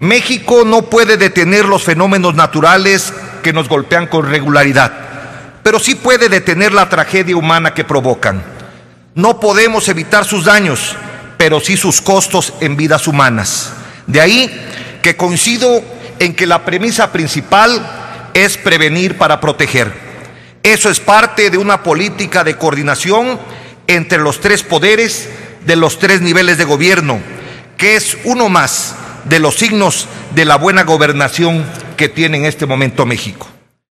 México no puede detener los fenómenos naturales que nos golpean con regularidad, pero sí puede detener la tragedia humana que provocan. No podemos evitar sus daños, pero sí sus costos en vidas humanas. De ahí que coincido en que la premisa principal es prevenir para proteger. Eso es parte de una política de coordinación entre los tres poderes de los tres niveles de gobierno, que es uno más de los signos de la buena gobernación que tiene en este momento México.